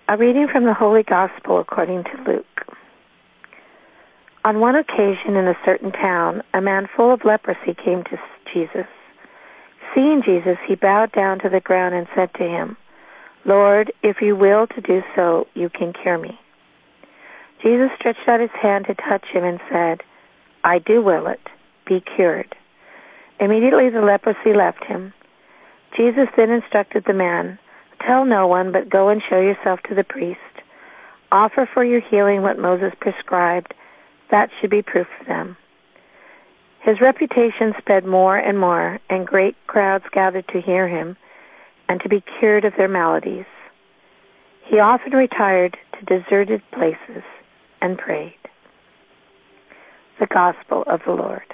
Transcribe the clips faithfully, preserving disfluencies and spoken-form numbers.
A reading from the Holy Gospel according to Luke. On one occasion in a certain town, a man full of leprosy came to Jesus. Seeing Jesus, he bowed down to the ground and said to him, "Lord, if you will to do so, you can cure me." Jesus stretched out his hand to touch him and said, "I do will it. Be cured." Immediately the leprosy left him. Jesus then instructed the man, "Tell no one, but go and show yourself to the priest. Offer for your healing what Moses prescribed. That should be proof for them." His reputation spread more and more, and great crowds gathered to hear him and to be cured of their maladies. He often retired to deserted places and prayed. The Gospel of the Lord.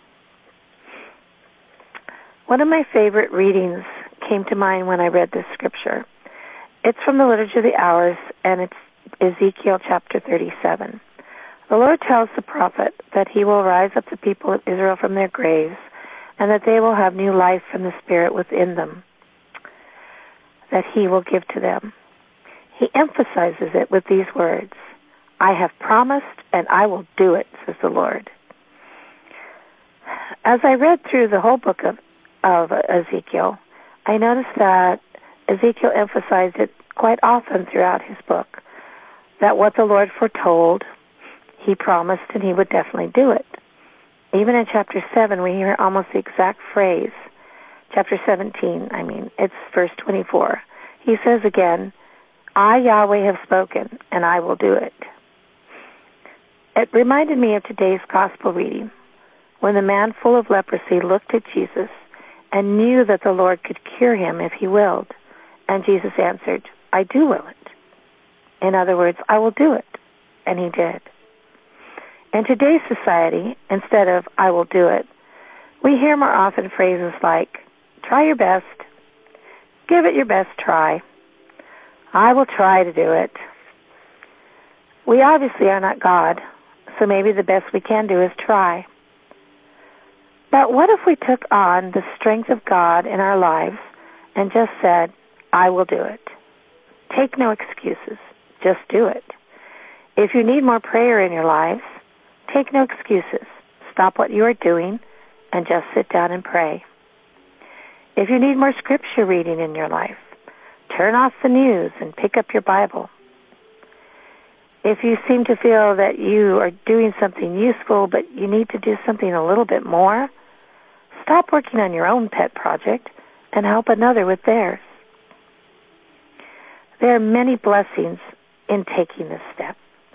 One of my favorite readings came to mind when I read this scripture. It's from the Liturgy of the Hours, and it's Ezekiel chapter thirty-seven. The Lord tells the prophet that he will rise up the people of Israel from their graves, and that they will have new life from the Spirit within them, that he will give to them. He emphasizes it with these words, "I have promised, and I will do it," says the Lord. As I read through the whole book of, of Ezekiel, I noticed that Ezekiel emphasized it quite often throughout his book, that what the Lord foretold, he promised and he would definitely do it. Even in chapter seven, we hear almost the exact phrase. Chapter seventeen, I mean, it's verse twenty-four. He says again, "I, Yahweh, have spoken, and I will do it." It reminded me of today's gospel reading, when the man full of leprosy looked at Jesus and knew that the Lord could cure him if he willed. And Jesus answered, "I do will it." In other words, I will do it. And he did. In today's society, instead of "I will do it," we hear more often phrases like, "Try your best," "Give it your best try," "I will try to do it." We obviously are not God, so maybe the best we can do is try. But what if we took on the strength of God in our lives and just said, "I will do it"? Take no excuses. Just do it. If you need more prayer in your lives, take no excuses. Stop what you are doing and just sit down and pray. If you need more scripture reading in your life, turn off the news and pick up your Bible. If you seem to feel that you are doing something useful but you need to do something a little bit more, stop working on your own pet project and help another with theirs. There are many blessings in taking this step.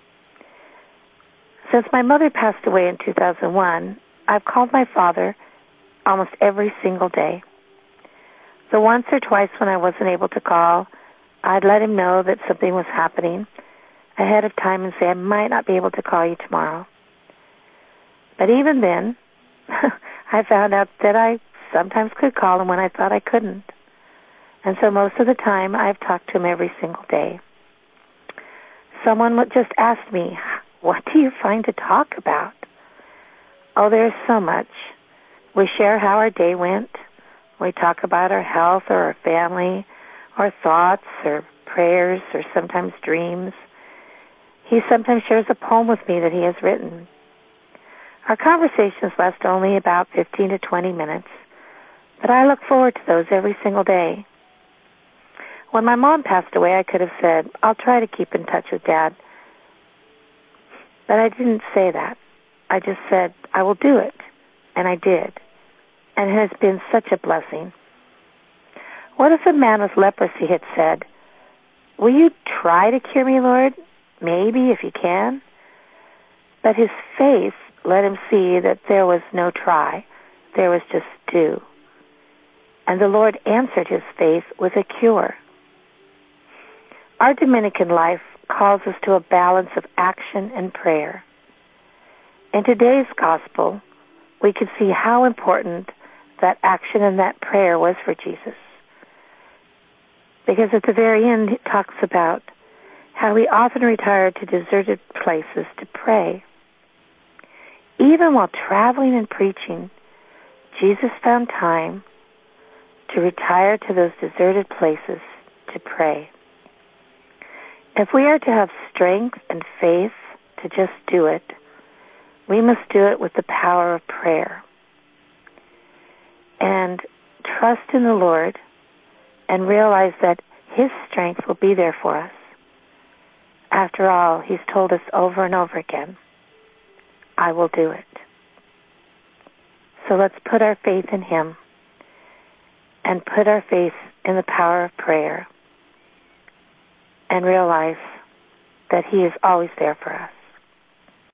Since my mother passed away in two thousand one, I've called my father almost every single day. The once or twice when I wasn't able to call, I'd let him know that something was happening ahead of time and say I might not be able to call you tomorrow. But even then, I found out that I sometimes could call him when I thought I couldn't. And so most of the time, I've talked to him every single day. Someone would just ask me, "What do you find to talk about?" Oh, there's so much. We share how our day went. We talk about our health or our family, or thoughts or prayers or sometimes dreams. He sometimes shares a poem with me that he has written. Our conversations last only about fifteen to twenty minutes, but I look forward to those every single day. When my mom passed away, I could have said, "I'll try to keep in touch with Dad." But I didn't say that. I just said, "I will do it." And I did. And it has been such a blessing. What if a man with leprosy had said, "Will you try to cure me, Lord? Maybe, if you can." But his faith let him see that there was no try. There was just do. And the Lord answered his faith with a cure. Our Dominican life calls us to a balance of action and prayer. In today's gospel, we can see how important that action and that prayer was for Jesus. Because at the very end, it talks about how he often retired to deserted places to pray. Even while traveling and preaching, Jesus found time to retire to those deserted places to pray. If we are to have strength and faith to just do it, we must do it with the power of prayer. And trust in the Lord and realize that His strength will be there for us. After all, He's told us over and over again, I will do it. So let's put our faith in Him and put our faith in the power of prayer and realize that He is always there for us.